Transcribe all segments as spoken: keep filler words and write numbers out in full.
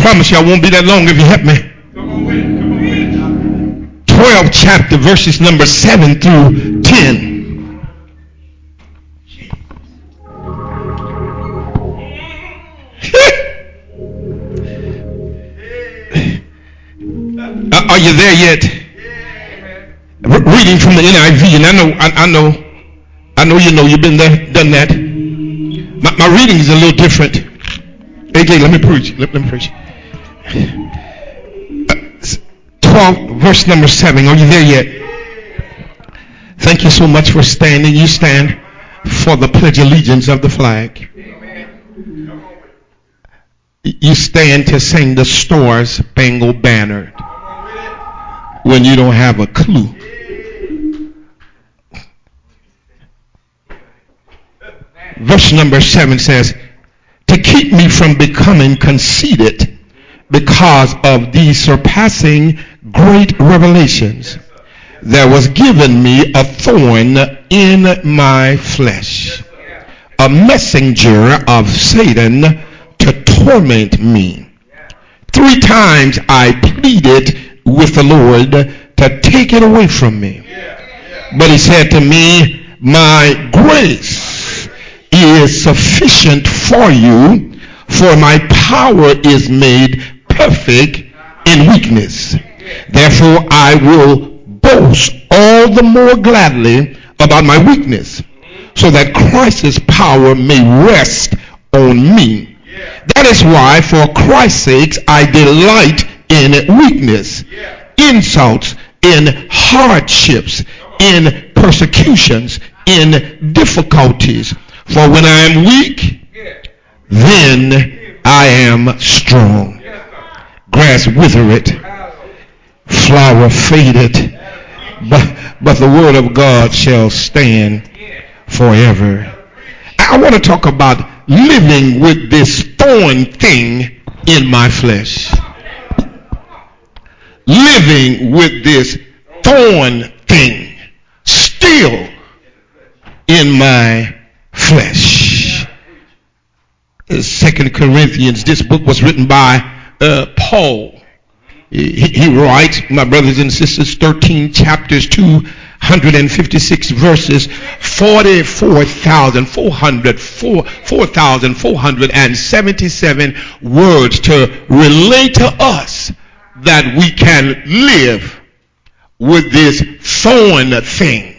promise you I won't be that long if you help me. twelfth chapter, verses number seven through ten. Are you there yet? Re- reading from the N I V, and I know, I, I know, I know you know you've been there, done that. My, my reading is a little different. A J, let me preach. Let, let me preach. Uh, twelve, verse number seven. Are you there yet? Thank you so much for standing. You stand for the pledge of allegiance of the flag. You stand to sing the Star Spangled Banner when you don't have a clue. Verse number seven says, to keep me from becoming conceited because of these surpassing great revelations, there was given me a thorn in my flesh, a messenger of Satan to torment me. Three times I pleaded with the Lord to take it away from me. But he said to me, my grace is sufficient for you, for my power is made perfect in weakness. Therefore I will boast all the more gladly about my weakness, so that Christ's power may rest on me. That is why, for Christ's sake, I delight in weakness, insults, in hardships, in persecutions, in difficulties. For when I am weak, then I am strong. Grass withereth, flower fadeth, but, but the word of God shall stand forever. I want to talk about living with this thorn thing in my flesh. Living with this thorn thing still in my flesh. Second Corinthians, this book was written by uh, Paul. He, he writes, my brothers and sisters, thirteen chapters, two hundred fifty-six verses, forty-four thousand four hundred seventy-seven words to relate to us that we can live with this thorn thing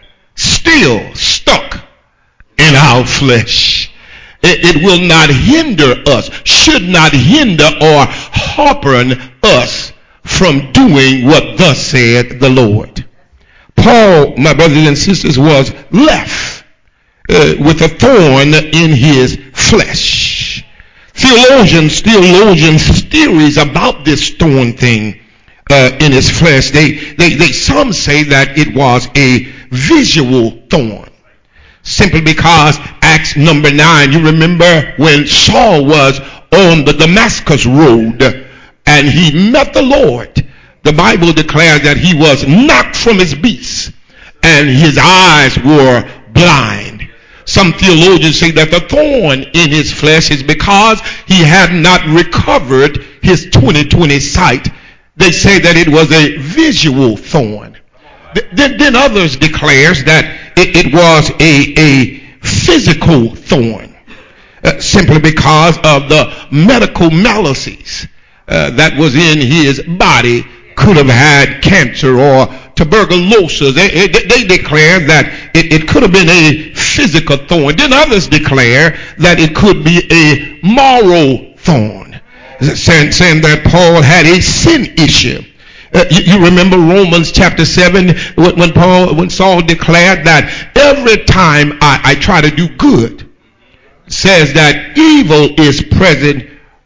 still stuck in our flesh. It, it will not hinder us, should not hinder or harpen us from doing what thus said the Lord. Paul, my brothers and sisters, was left uh, with a thorn in his flesh. Theologians, theologians' theories about this thorn thing uh, in his flesh, they, they, they, some say that it was a visual thorn. Simply because Acts number nine, you remember when Saul was on the Damascus road and he met the Lord. The Bible declares that he was knocked from his beast and his eyes were blind. Some theologians say that the thorn in his flesh is because he had not recovered his twenty twenty sight. They say that it was a visual thorn. Then, then others declares that it, it was a, a physical thorn, uh, simply because of the medical maladies uh, that was in his body. Could have had cancer or tuberculosis. They, they, they declare that it, it could have been a physical thorn. Then others declare that it could be a moral thorn, saying, saying that Paul had a sin issue. Uh, you, you remember Romans chapter seven when, when Paul, when Saul declared that every time I, I try to do good, says that evil is present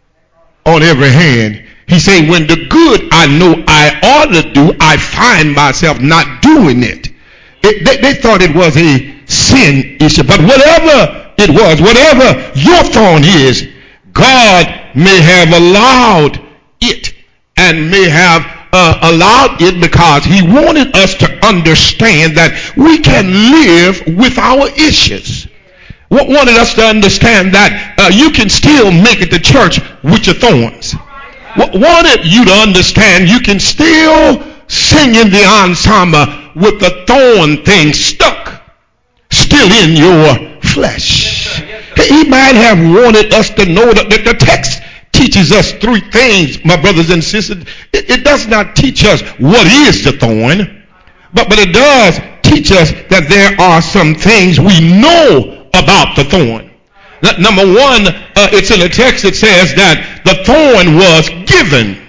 on every hand. He said, when the good I know I ought to do, I find myself not doing it. it they, they thought it was a sin issue. But whatever it was, whatever your thorn is, God may have allowed it and may have uh, allowed it because he wanted us to understand that we can live with our issues. Wanted us to understand that uh, you can still make it to church with your thorns. wanted you to understand you can still sing in the ensemble with the thorn thing stuck still in your flesh. He might have wanted us to know that the text teaches us three things, my brothers and sisters. It, it does not teach us what is the thorn, but, but it does teach us that there are some things we know about the thorn. Number one, uh, it's in the text. It says that the thorn was given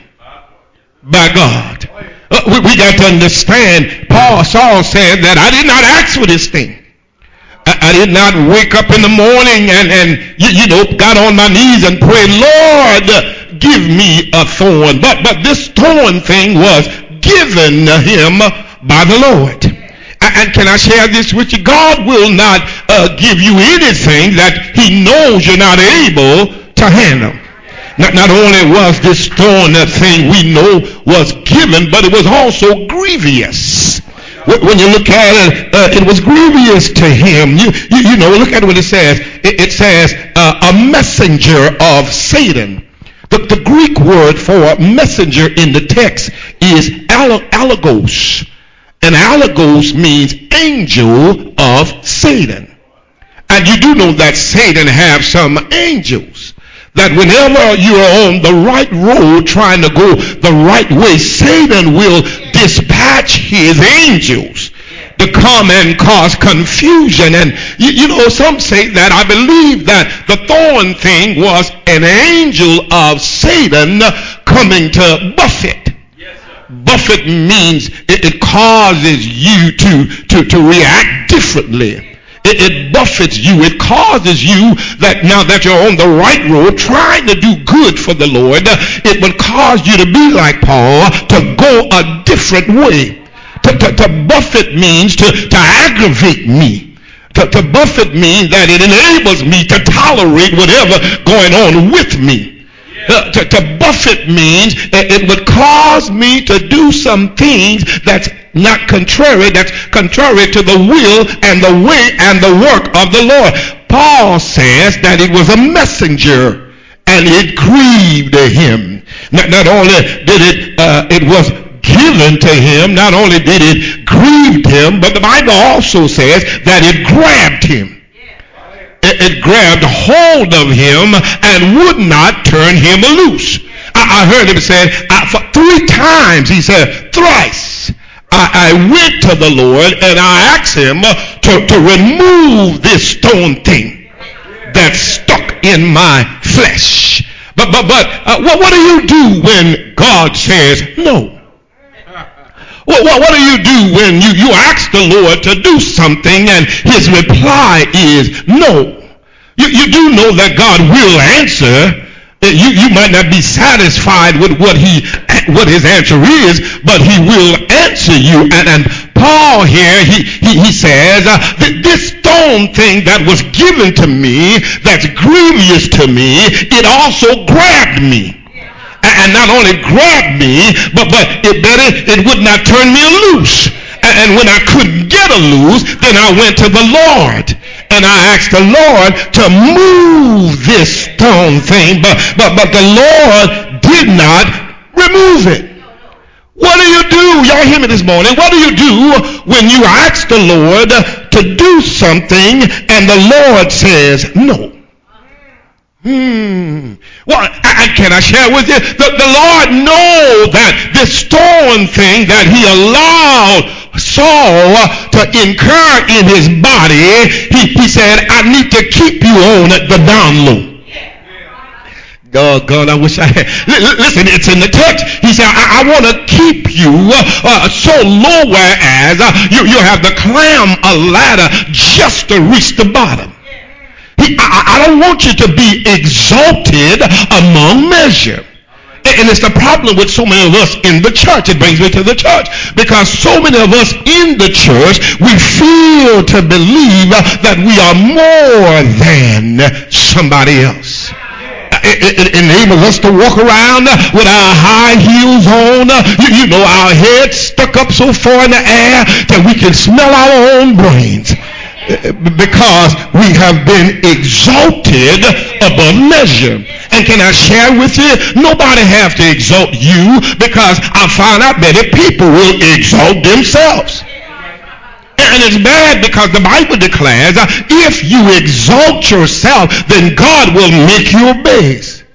by God. Uh, we, we got to understand. Paul, Saul said that I did not ask for this thing. I, I did not wake up in the morning and, and you, you know, got on my knees and prayed, Lord, give me a thorn. But but this thorn thing was given him by the Lord. And can I share this with you? God will not uh, give you anything that he knows you're not able to handle. Not, not only was this thorn a thing we know was given, but it was also grievous. When you look at it, uh, it was grievous to him. You, you, you know, look at what it says. It, it says uh, a messenger of Satan. The, the Greek word for messenger in the text is alagos. And alagos means angel of Satan. And you do know that Satan have some angels. That whenever you're on the right road trying to go the right way, Satan will dispatch his angels to come and cause confusion. And you, you know, some say that I believe that the thorn thing was an angel of Satan coming to buffet. Buffet means it, it causes you to, to, to react differently. It, it buffets you. It causes you that now that you're on the right road trying to do good for the Lord, it will cause you to be like Paul, to go a different way. To, to, to buffet means to, to aggravate me. To, to buffet means that it enables me to tolerate whatever going on with me. Uh, to, to buffet means uh, it would cause me to do some things that's not contrary, that's contrary to the will and the way and the work of the Lord. Paul says that it was a messenger and it grieved him. Not, not only did it, uh, it was given to him, not only did it grieve him, but the Bible also says that it grabbed him. It grabbed hold of him and would not turn him loose. I, I heard him say, I, for three times, he said, thrice, I, I went to the Lord and I asked him to, to remove this stone thing that's stuck in my flesh. But, but, but, uh, what, what do you do when God says no? What, what, what do you do when you, you ask the Lord to do something and his reply is no? You, you do know that God will answer. You, you might not be satisfied with what he what his answer is, but he will answer you. And, and Paul here, he, he, he says, uh, that this stone thing that was given to me, that's grievous to me, it also grabbed me. And not only grabbed me, but, but it better, it would not turn me loose. And when I couldn't get a loose, then I went to the Lord. And I asked the Lord to move this stone thing. But, but, but the Lord did not remove it. What do you do? Y'all hear me this morning. What do you do when you ask the Lord to do something and the Lord says no? Hmm. Well, I, I, can I share with you? The, the Lord knows that this thorn thing that he allowed Saul to incur in his body, he, he said, I need to keep you on the down low. God, God, I wish I had. Listen, it's in the text. He said, I, I want to keep you uh, so low whereas uh, you, you have to climb a ladder just to reach the bottom. He, I, I don't want you to be exalted among measure. And it's the problem with so many of us in the church. It brings me to the church. Because so many of us in the church, we feel to believe that we are more than somebody else. It, it, it enables us to walk around with our high heels on, you, you know, our heads stuck up so far in the air that we can smell our own brains. Because we have been exalted above measure. And can I share with you, nobody has to exalt you, because I found out that people will exalt themselves. And it's bad, because the Bible declares uh, if you exalt yourself, then God will make you abase.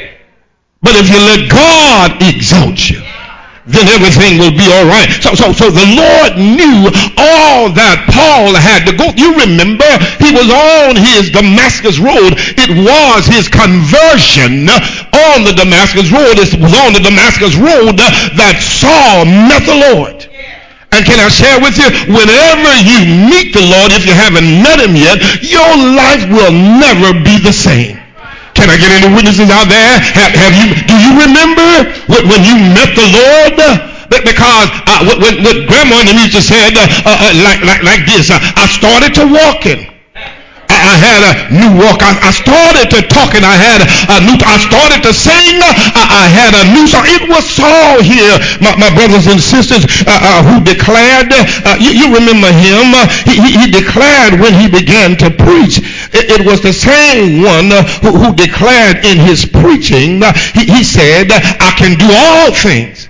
But if you let God exalt you, then everything will be all right. So, so, so the Lord knew all that Paul had to go. You remember, he was on his Damascus road. It was his conversion on the Damascus road. It was on the Damascus road that Saul met the Lord. And can I share with you, whenever you meet the Lord, if you haven't met him yet, your life will never be the same. Can I get any witnesses out there? Have, have you? Do you remember when you met the Lord? Because uh, when, when Grandma and them used to say uh, uh, like, like, like this, uh, I started to walking. I had a new walk. I, I started to talk, and I had a new. I started to sing. I, I had a new song. It was Saul here, my, my brothers and sisters, uh, uh, who declared. Uh, you, you remember him? Uh, he, he, he declared when he began to preach. It, it was the same one uh, who, who declared in his preaching. Uh, he, he said, "I can do all things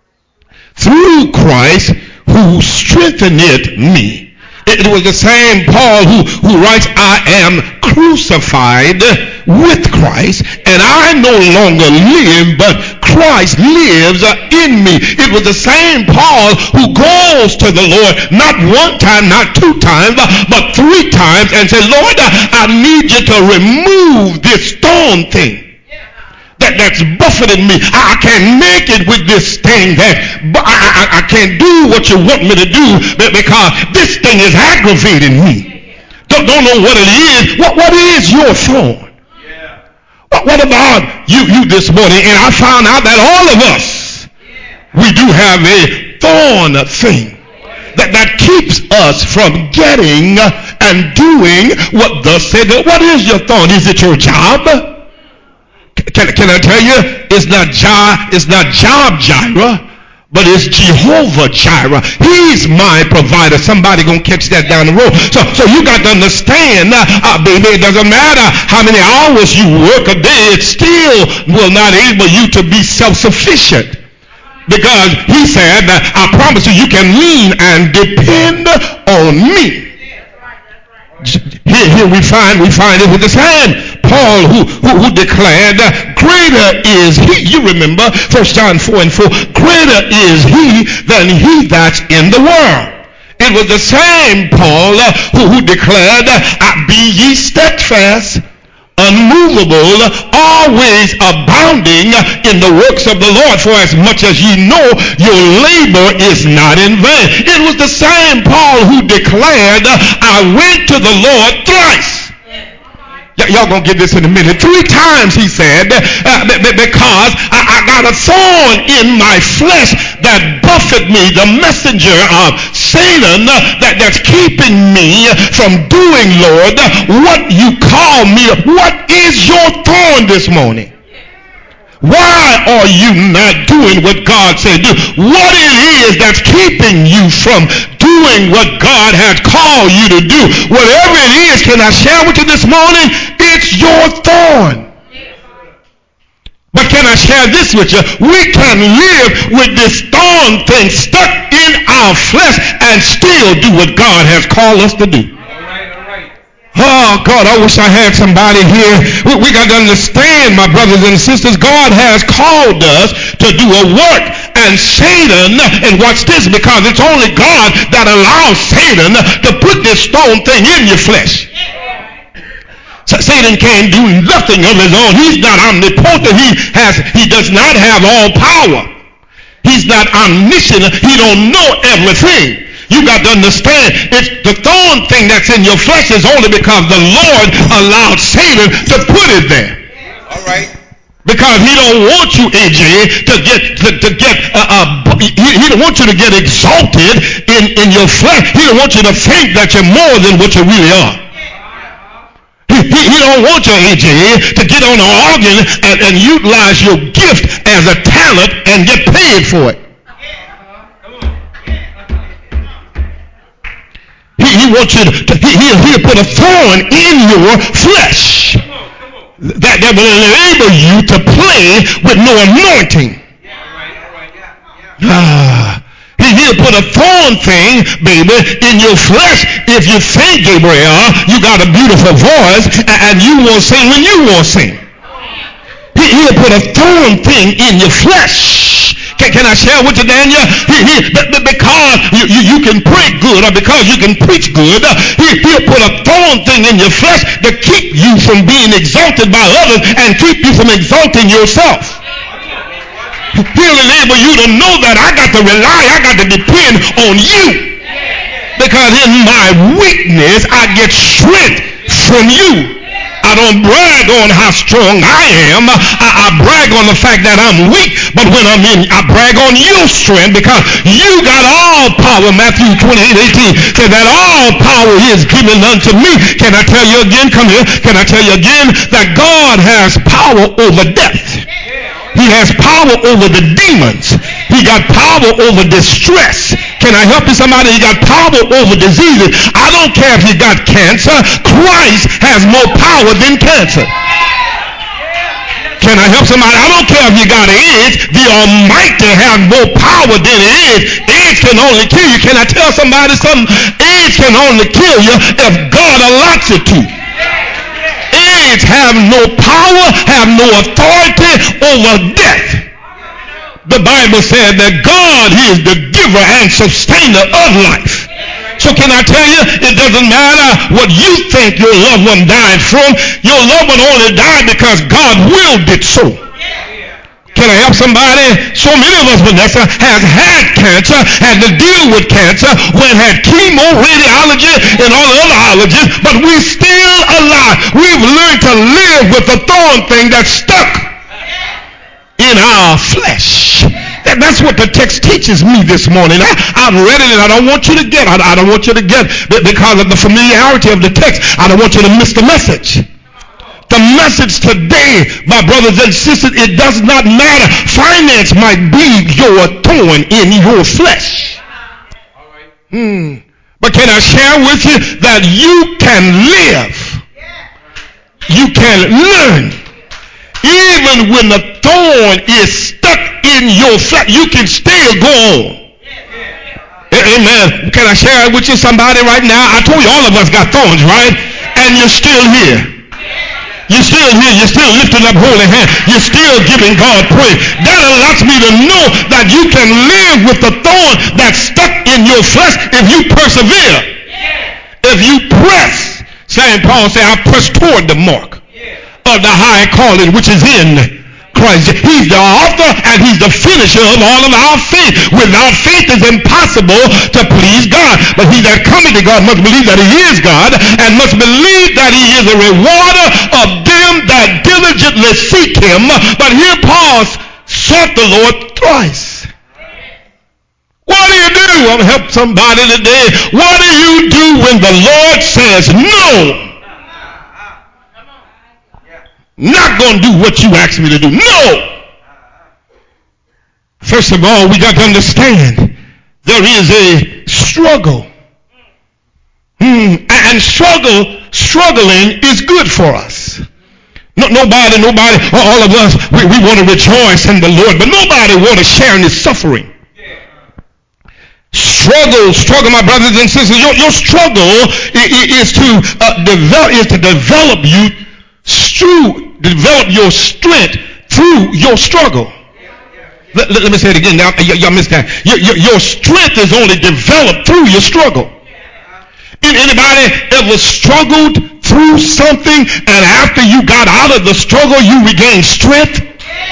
through Christ who strengtheneth me." It was the same Paul who, who writes, "I am crucified with Christ, and I no longer live, but Christ lives in me." It was the same Paul who goes to the Lord not one time, not two times, but three times and said, "Lord, I need you to remove this stone thing that, that's buffeting me. I, I can't make it with this thing. That but I, I, I can't do what you want me to do because this thing is aggravating me." Don't, don't know what it is. What, what is your thorn? Yeah. What, what about you, you this morning? And I found out that all of us, yeah, we do have a thorn thing that, that keeps us from getting and doing what thus said. What is your thorn? Is it your job? Can, can I tell you, it's not job, it's not job Jireh, but it's Jehovah Jireh. He's my provider. Somebody gonna catch that down the road. So, so you got to understand, uh, uh, baby, it doesn't matter how many hours you work a day, it still will not enable you to be self-sufficient. Because he said, "I promise you, you can lean and depend on me." Here, here we find we find it with the same Paul who, who, who declared, "Greater is he." You remember First John four and four. "Greater is he than he that's in the world." It was the same Paul uh, who, who declared, uh, "Be ye steadfast, unmovable, always abounding in the works of the Lord, for as much as ye know your labor is not in vain." It was the same Paul who declared, "I went to the Lord thrice." Y- y'all gonna get this in a minute. Three times he said, uh, because I, I got a thorn in my flesh that buffeted me, the messenger of Satan uh, that, that's keeping me from doing, Lord, what you call me. What is your thorn this morning? Why are you not doing what God said do? What it is that's keeping you from doing what God has called you to do? Whatever it is, can I share with you this morning? It's your thorn. But can I share this with you? We can live with this thorn thing stuck in our flesh and still do what God has called us to do. Oh, God, I wish I had somebody here. We, we got to understand, my brothers and sisters, God has called us to do a work. And Satan, and watch this, because it's only God that allows Satan to put this stone thing in your flesh. So Satan can't do nothing of his own. He's not omnipotent. He has, he does not have all power. He's not omniscient. He don't know everything. You got to understand, it's the thorn thing that's in your flesh is only because the Lord allowed Satan to put it there. All right. Because he don't want you, A J, to get to, to get uh, uh, he, he don't want you to get exalted in, in your flesh. He don't want you to think that you're more than what you really are. He, he, he don't want you, A J, to get on the organ and, and utilize your gift as a talent and get paid for it. He, he wants you to, to he, he'll, he'll put a thorn in your flesh. that, that will enable you to play with no anointing. Ah. He'll put a thorn thing, baby, in your flesh if you think, Gabriel, you got a beautiful voice and you won't sing when you won't sing. He'll put a thorn thing in your flesh. Can, can I share with you, Daniel? He, he, because you, you, you can pray good or because you can preach good, he, he'll put a thorn thing in your flesh to keep you from being exalted by others and keep you from exalting yourself. He'll enable you to know that I got to rely, I got to depend on you. Because in my weakness, I get strength from you. I don't brag on how strong I am. I, I brag on the fact that I'm weak. But when I'm in, I brag on your strength because you got all power. Matthew twenty-eight eighteen said that all power is given unto me. Can I tell you again? Come here. Can I tell you again that God has power over death? He has power over the demons. He got power over distress. Can I help you, somebody? He got power over diseases. I don't care if you got cancer. Christ has more power than cancer. Can I help somebody? I don't care if you got AIDS. The Almighty has more power than AIDS. AIDS can only kill you. Can I tell somebody something? AIDS can only kill you if God allows it to. AIDS have no power, have no authority over death. The Bible said that God is the giver and sustainer of life. So can I tell you, it doesn't matter what you think your loved one died from. Your loved one only died because God willed it so. Can I help somebody? So many of us, Vanessa, have had cancer, had to deal with cancer, when had chemo, radiology, and all the other ologies, but we're still alive. We've learned to live with the thorn thing that's stuck in our flesh. That, that's what the text teaches me this morning. I, I've read it and I don't want you to get, I, I don't want you to get, because of the familiarity of the text, I don't want you to miss the message. The message today, my brothers and sisters, it does not matter. Finance might be your thorn in your flesh. Hmm. But can I share with you that you can live? You can learn. Even when the thorn is stuck in your flesh, you can still go on. Amen. Can I share it with you, somebody, right now? I told you all of us got thorns, right? And you're still here. You're still here. You're still lifting up holy hands. You're still giving God praise. That allows me to know that you can live with the thorn that's stuck in your flesh if you persevere. If you press. Saint Paul said, I press toward the mark of the high calling which is in Christ. He's the author and he's the finisher of all of our faith. Without faith it's impossible to please God. But he that cometh to God must believe that he is God and must believe that he is a rewarder of them that diligently seek him. But here Paul sought the Lord thrice. What do you do? I'll help somebody today. What do you do when the Lord says no? Not going to do what you asked me to do. No. First of all, we got to understand there is a struggle. Hmm. And struggle, struggling is good for us. No, nobody, nobody, all of us, we, we want to rejoice in the Lord, but nobody want to share in his suffering. Struggle, struggle, my brothers and sisters. Your, your struggle is to uh, develop, is to develop you through. Develop your strength through your struggle. Let, let, let me say it again. Now, y- y'all missed that. Your, your, your strength is only developed through your struggle. Anybody ever struggled through something and after you got out of the struggle you regained strength?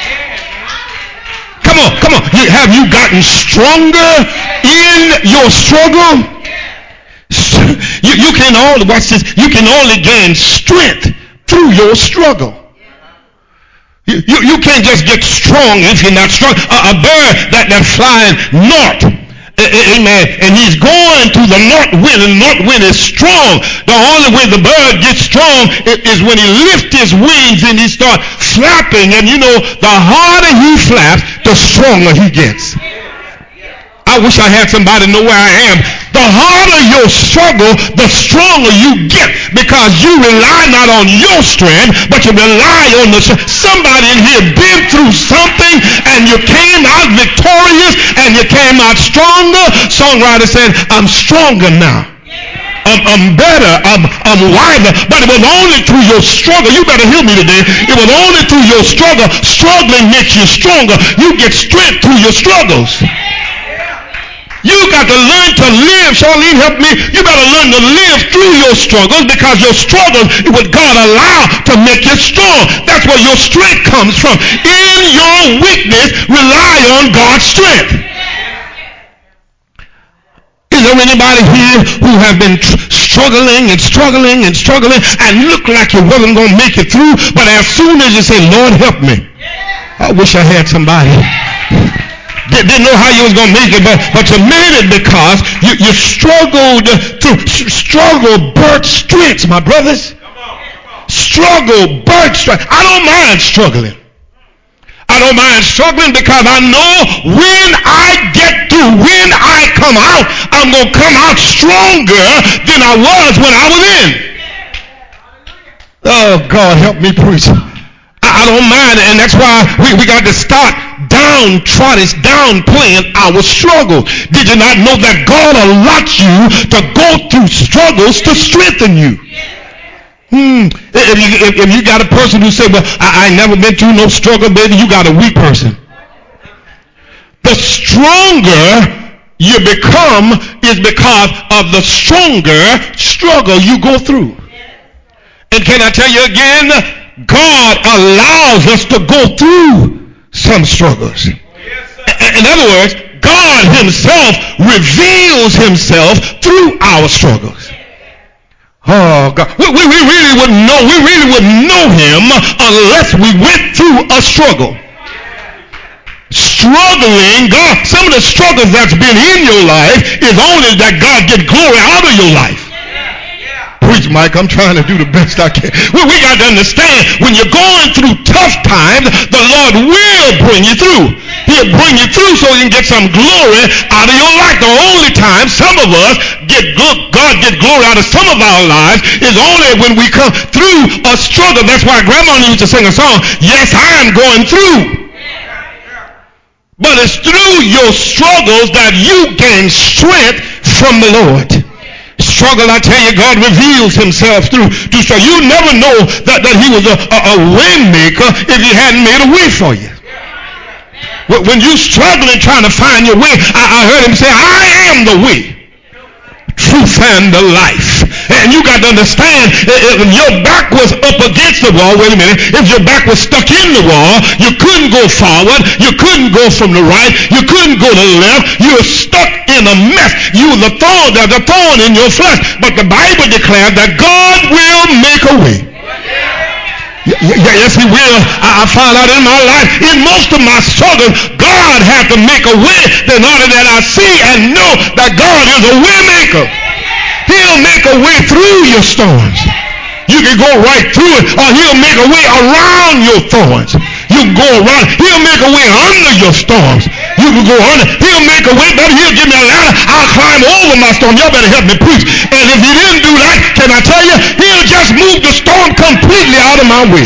Come on, come on. You, have you gotten stronger in your struggle? You, you can only, watch this, you can only gain strength through your struggle. You, you, you can't just get strong if you're not strong. A, a bird that, that's flying north, amen, and he's going to the north wind, and the north wind is strong. The only way the bird gets strong is when he lifts his wings and he starts flapping, and you know, the harder he flaps, the stronger he gets. I wish I had somebody know where I am. The harder your struggle, the stronger you get, because you rely not on your strength, but you rely on the strength. Somebody in here been through something and you came out victorious and you came out stronger. Songwriter said, I'm stronger now. I'm, I'm better. I'm, I'm wiser. But it was only through your struggle. You better hear me today. It was only through your struggle. Struggling makes you stronger. You get strength through your struggles. You got to learn to live. Charlene, help me. You got to learn to live through your struggles, because your struggles is what God allowed to make you strong. That's where your strength comes from. In your weakness, rely on God's strength. Is there anybody here who have been tr- struggling and struggling and struggling and looked like you wasn't going to make it through, but as soon as you say, Lord, help me, I wish I had somebody. Didn't know how you was going to make it, but, but you made it because you, you struggled through. Struggle birth strength, my brothers. Struggle birth strength. I don't mind struggling. I don't mind struggling because I know when I get through, when I come out, I'm going to come out stronger than I was when I was in. Oh, God, help me preach. I don't mind, and that's why we, we got to start downtrodden, downplaying our struggle. Did you not know that God allots you to go through struggles to strengthen you? Hmm. If you, if, if you got a person who say, well, I, I never been through no struggle, baby, you got a weak person. The stronger you become is because of the stronger struggle you go through. And can I tell you again, God allows us to go through some struggles. In other words, God himself reveals himself through our struggles. Oh, God. We, we, we really wouldn't know, we really wouldn't know him unless we went through a struggle. Struggling, God, some of the struggles that's been in your life is only that God get glory out of your life. Preach, Mike, I'm trying to do the best I can. Well, we got to understand, when you're going through tough times, the Lord will bring you through. He'll bring you through so you can get some glory out of your life. The only time some of us get good, God get glory out of some of our lives is only when we come through a struggle. That's why Grandma used to sing a song, yes, I am going through. But it's through your struggles that you gain strength from the Lord. Struggle, I tell you, God reveals himself through, through struggle. You never know that, that he was a, a, a way maker if he hadn't made a way for you. When you're struggling trying to find your way, I, I heard him say, I am the way, truth, and the life. And you got to understand, if your back was up against the wall, wait a minute, if your back was stuck in the wall, you couldn't go forward, you couldn't go from the right, you couldn't go to the left, you were stuck in a mess. You were the thorn, there's a thorn in your flesh. But the Bible declares that God will make a way. Yes, he will. I found out in my life, in most of my struggles, God had to make a way in order that I see and know that God is a way maker. He'll make a way through your storms. You can go right through it, or he'll make a way around your thorns. You can go around. He'll make a way under your storms. You can go under. He'll make a way, but he'll give me a ladder. I'll climb over my storm. Y'all better help me preach. And if he didn't do that, can I tell you, he'll just move the storm completely out of my way.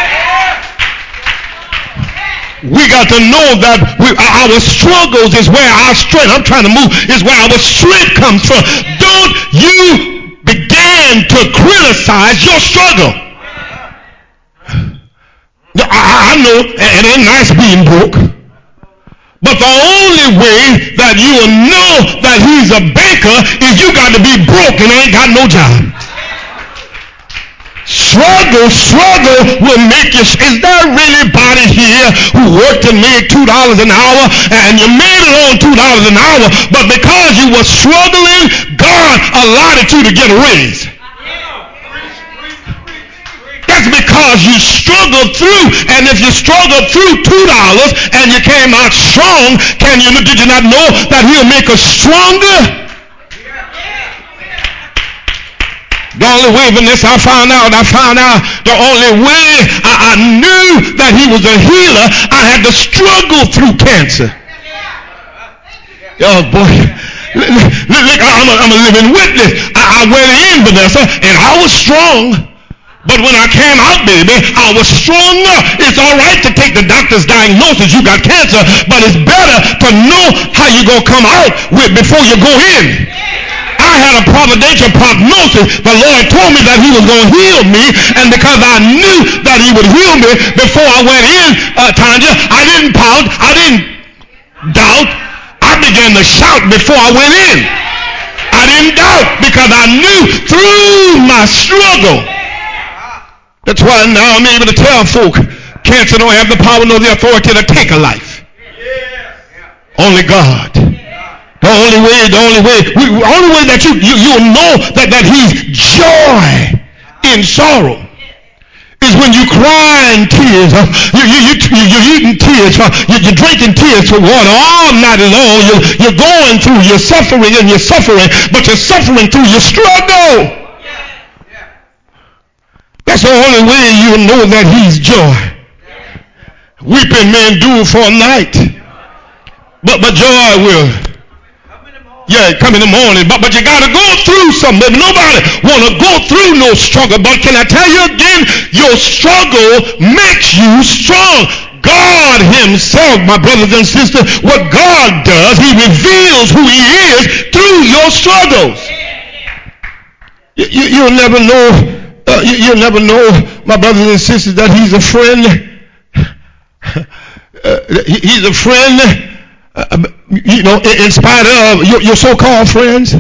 We got to know that we, our struggles is where our strength, I'm trying to move, is where our strength comes from. Don't you begin to criticize your struggle. I, I know it ain't nice being broke, but the only way that you will know that he's a baker is you got to be broke and ain't got no job. Struggle, struggle will make you. Is there really anybody here who worked and made two dollars an hour and you made it on two dollars an hour, but because you were struggling, God allowed you to get a raise? That's because you struggled through, and if you struggled through two dollars and you came out strong, can you, did you not know that he'll make us stronger? The only way, Vanessa, I found out, I found out the only way I, I knew that he was a healer, I had to struggle through cancer. Oh boy, Look, I'm a, I'm a living witness. I, I went in, Vanessa, and I was strong. But when I came out, baby, I was stronger. It's all right to take the doctor's diagnosis, you got cancer, but it's better to know how you're going to come out with before you go in. I had a providential prognosis. The Lord told me that he was going to heal me, and because I knew that he would heal me before I went in, uh, Tanya, I didn't pout, I didn't doubt. I began to shout before I went in. I didn't doubt because I knew through my struggle. That's why now I'm able to tell folk cancer don't have the power nor the authority to take a life. Only God. The only way, the only way, the only way that you, you, you'll know that, that he's joy in sorrow is when you cry in tears. Uh, you, you, you, you're eating tears. Uh, you, you're drinking tears for water all night long. You're, you're going through, you're suffering and you're suffering, but you're suffering through your struggle. That's the only way you'll know that he's joy. Weeping may endure for a night, but, but joy will. Yeah, come in the morning, but, but you got to go through something. Nobody want to go through no struggle, but can I tell you again, your struggle makes you strong. God himself, my brothers and sisters, what God does, he reveals who he is through your struggles. You, you, you'll never know, uh, you, you'll never know, my brothers and sisters, that he's a friend. Uh, he's a friend. Uh, you know, in spite of your, your so-called friends,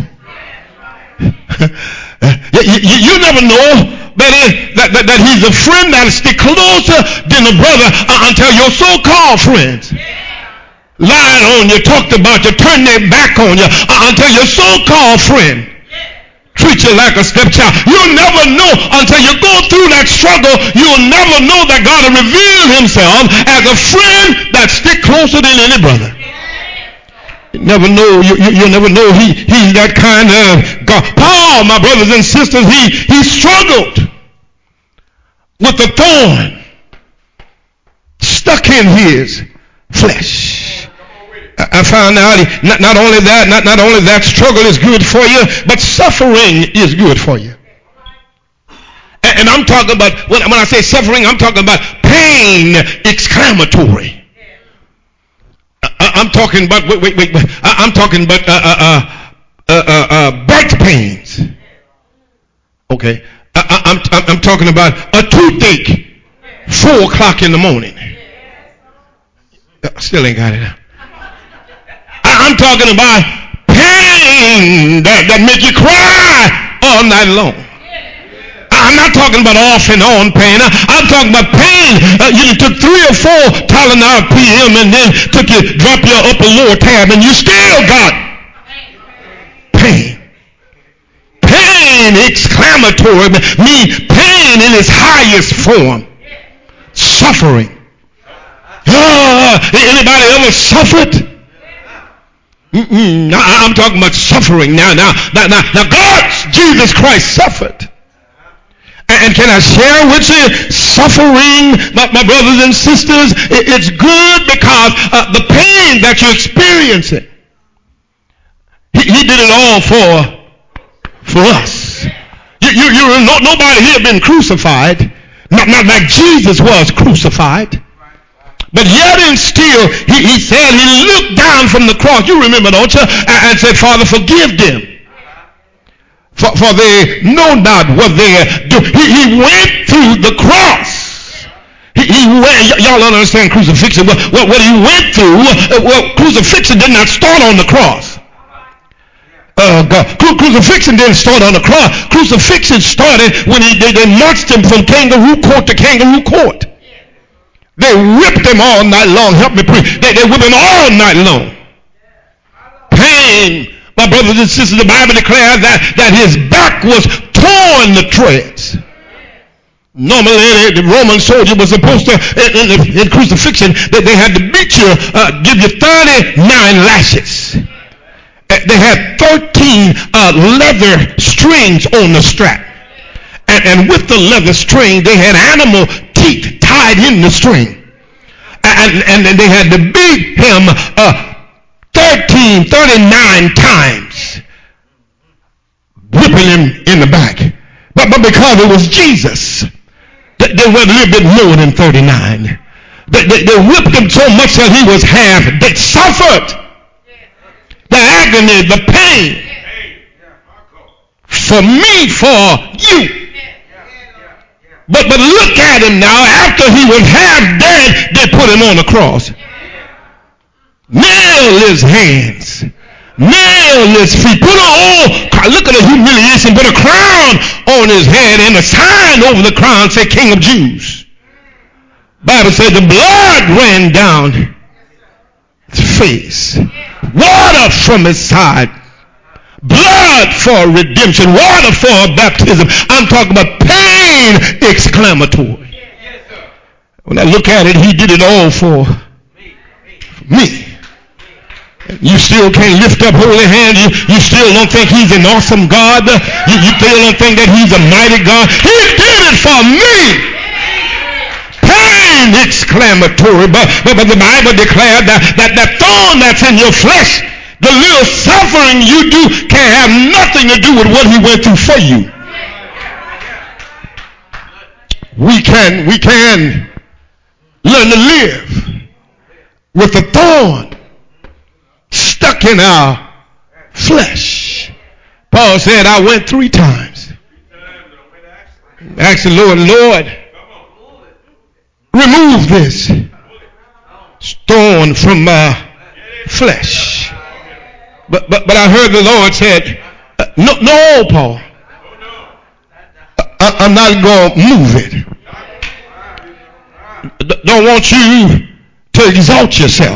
you, you, you never know that, it, that, that, that he's a friend that'll stick closer than a brother uh, until your so-called friends lied on you, talked about you, turned their back on you uh, until your so-called friend treat you like a stepchild. You'll never know until you go through that struggle. You'll never know that God will reveal himself as a friend that stick closer than any brother. Never know, you, you, you'll never know he, he's that kind of God. Paul, my brothers and sisters, he, he struggled with the thorn stuck in his flesh. I, I found out he, not, not only that, not, not only that struggle is good for you, but suffering is good for you. And, and I'm talking about, when, when I say suffering, I'm talking about pain exclamatory. I'm talking about, wait, wait, wait, wait. I'm talking about uh, uh, uh, uh, uh, birth pains. Okay. I, I'm, I'm talking about a toothache, four o'clock in the morning. Still ain't got it out. I'm talking about pain that, that make you cry all night long. I'm not talking about off and on pain. I'm talking about pain. Uh, you took three or four Tylenol P M and then took you, drop your upper lower tab, and you still got pain. Pain exclamatory means pain in its highest form. Suffering. Uh, anybody ever suffered? Mm-mm. I'm talking about suffering now. Now, now, now, now God, Jesus Christ suffered. And can I share with you, suffering, my, my brothers and sisters, it, it's good because uh, the pain that you're experiencing, he, he did it all for, for us. You, you, you, no, nobody here been crucified, not, not like Jesus was crucified. But yet and still, he, he said, he looked down from the cross, you remember, don't you, and, and said, Father, forgive them. For, for they know not what they do. He, he went through the cross. He, he went, y- y'all don't understand crucifixion. What, what, what he went through, uh, well, crucifixion did not start on the cross. Uh, God. Cru- crucifixion didn't start on the cross. Crucifixion started when he, they, they marched him from kangaroo court to kangaroo court. They whipped him all night long. Help me preach. They, they whipped him all night long. Pain. My brothers and sisters, the Bible declares that, that his back was torn to shreds. Normally, the Roman soldier was supposed to, in, in, in crucifixion, that they had to beat you, uh, give you thirty-nine lashes. They had thirteen uh, leather strings on the strap. And, and with the leather string, they had animal teeth tied in the string. And, and, and they had to beat him uh, thirteen, thirty-nine times. whipping him in the back. But, but because it was Jesus, they, they went a little bit more than thirty-nine. They, they, they whipped him so much that he was half. They suffered the agony, the pain for me, for you. But, but look at him now. After he was half dead, they put him on the cross. Nail his hands. Nail his feet. Put a oh, look at the humiliation. Put a crown on his head and a sign over the crown say King of Jews. Bible says the blood ran down his face. Water from his side. Blood for redemption. Water for baptism. I'm talking about pain exclamatory. When I look at it, he did it all for me. You still can't lift up holy hands. You, you still don't think he's an awesome God. You, you still don't think that he's a mighty God. He did it for me. Pain exclamatory. But, but, but the Bible declared that, that that thorn that's in your flesh, the little suffering you do, can have nothing to do with what he went through for you. We can, we can learn to live with the thorn stuck in our flesh. Paul said, I went three times. Asked the Lord, Lord, remove this thorn from my flesh. But but but I heard the Lord said, no, no, Paul. I, I'm not going to move it. Don't want you to exalt yourself.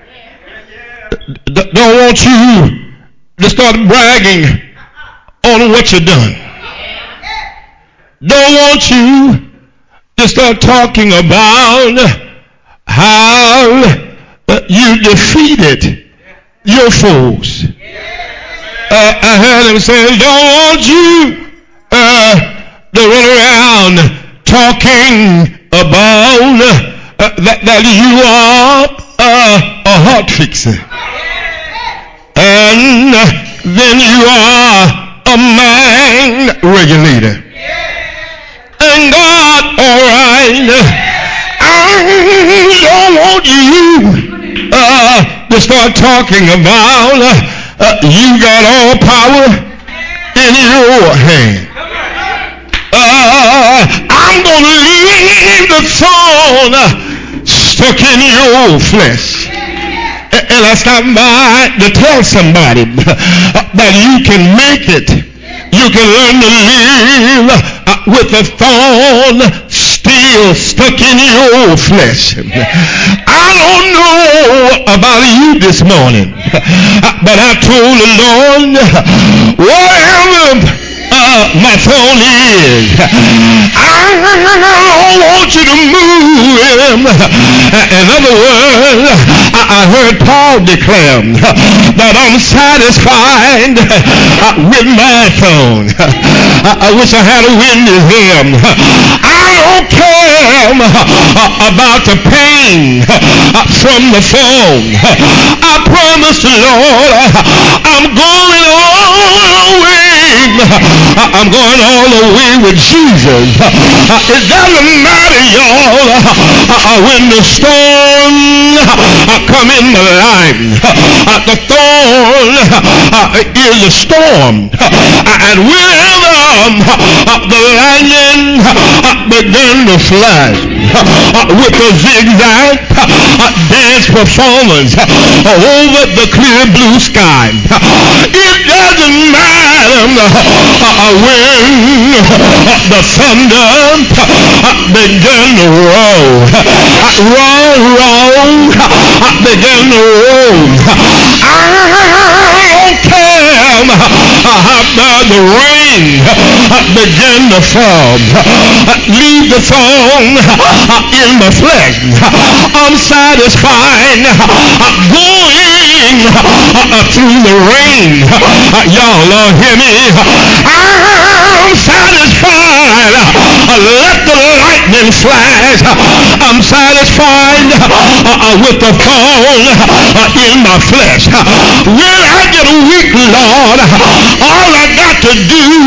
Don't want you to start bragging on what you've done. Don't want you to start talking about how you defeated your foes. Uh, I heard him say, don't want you uh, to run around talking about uh, that, that you are uh, a heart fixer. And then you are a mind regulator. And God, all right, I don't want you uh, to start talking about uh, you got all power in your hand. Uh, I'm going to leave the thorn stuck in your flesh. And I stop by to tell somebody that you can make it. You can learn to live with a thorn still stuck in your flesh. I don't know about you this morning, but I told the Lord, whatever Uh, my phone is, I don't want you to move him. In other words, I heard Paul declare that I'm satisfied with my phone. I wish I had a witness him. I don't care about the pain from the phone. I promise the Lord I'm going all the way. I'm going all the way with Jesus. It doesn't matter, y'all, when the storm come in my life. The thorn is a storm. And whenever the lightning began to flash with a zigzag dance performance over the clear blue sky, it doesn't matter when the thunder began to roll, roll, roll, began to roll. I don't care how the rain began to fall. Leave the thorn in my flesh. I'm satisfied going through the rain. Y'all uh, hear me? I'm satisfied. Let the lightning flash. I'm satisfied with the thorn in my flesh. When I get weak, Lord, all I got to do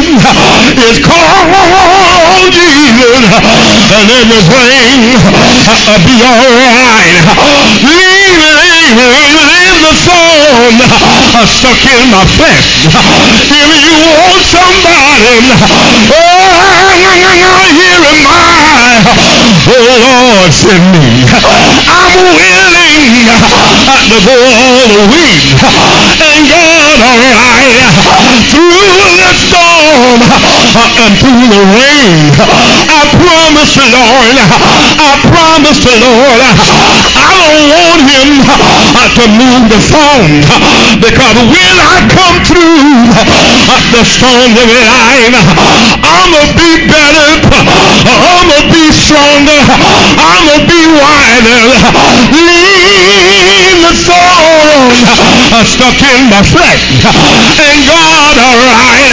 is call Jesus and everything will be all right. Leave, leave, leave the thorn stuck in my flesh. If you want somebody, oh, here am I. Oh Lord, send me. I'm willing to go all the way. And God, all right, through the storm and through the rain, I promise the Lord, I promise the Lord, I don't want him to move the phone, because when I come through the storm of life, I'm going to be better, I'm going to be stronger, I'm going to be wiser. Leave the thorn stuck in my flesh, and God, all right,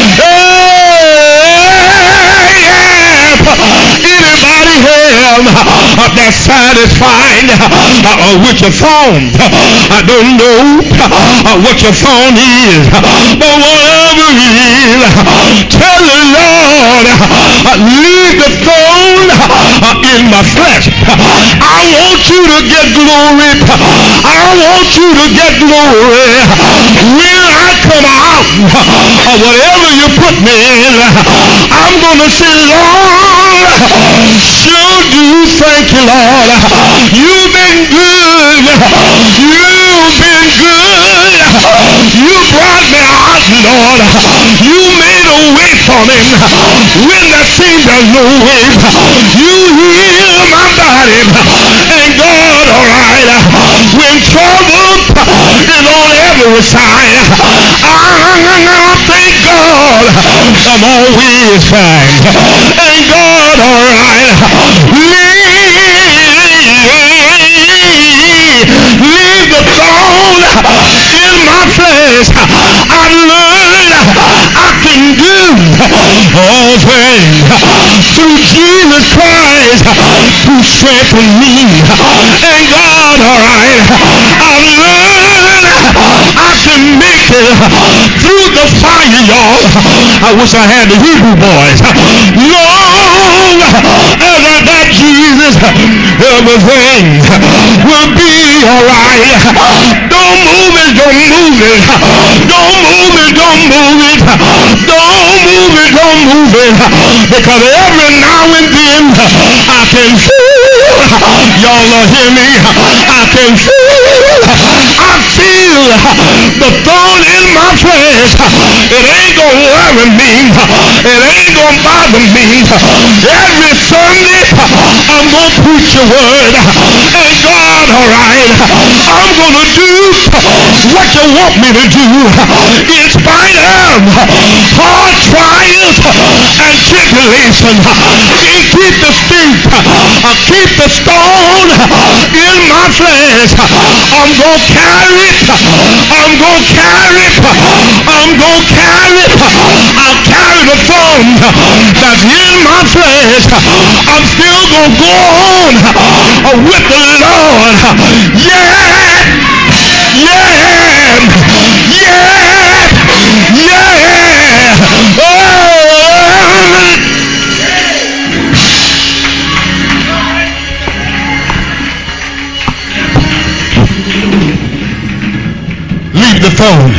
hey, yeah. Anybody have that's satisfied with your phone? I don't know what your phone is, but whatever it is, tell the Lord, leave the phone in my flesh. I want you to get glory. I want you to get glory. When I come out of whatever you put me in, I'm going to say, Lord, sure do thank you, Lord. You've been good. You've been good. You brought me out, Lord. You made a way for me when there seemed there's no way. You healed my body. And God, all right, when trouble is on every side, I thank God I'm always fine. And God, all right, leave, leave the thorn in my flesh. I learned I can do all things through Jesus Christ who strengthened me. And God, all right, I learned I can make it through the fire, y'all. I wish I had the Hebrew boys. Long as I got Jesus, everything will be all right. Don't move it, don't move it. Don't move it, don't move it. Don't move it, don't move it. Because every now and then I can feel, y'all will hear me, I can feel, I feel the thorn in my flesh. It ain't gonna worry me. It ain't gonna bother me. Every Sunday I'm gonna preach your word. And God, all right, I'm gonna do what you want me to do in spite of hard trials and tribulation. Keep the stick, keep the stone in my flesh. I'm gonna carry it. I'm gonna carry it. I'm gonna carry it. I'll carry the thorn that's in my flesh. I'm still gonna go on with the Lord. Yeah, yeah, yeah, yeah. Oh. Leave the thorn.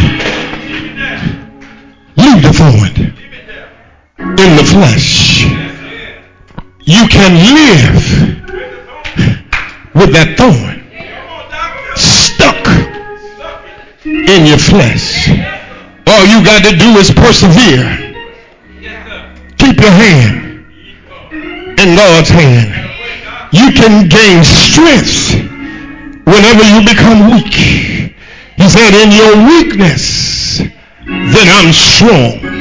Leave the thorn in the flesh. You can live with that thorn stuck in your flesh. All you got to do is persevere. Keep your hand in God's hand. You can gain strength whenever you become weak. He said, in your weakness, then I'm strong.